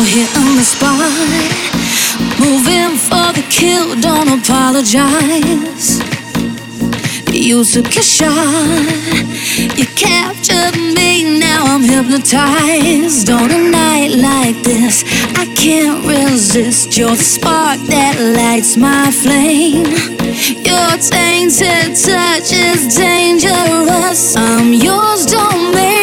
hitting the spot, moving for the kill, don't apologize. You took a shot, you captured me, now I'm hypnotized. On a night like this, I can't resist. You're the spark that lights my flame. Your tainted touch is dangerous. I'm yours, don't make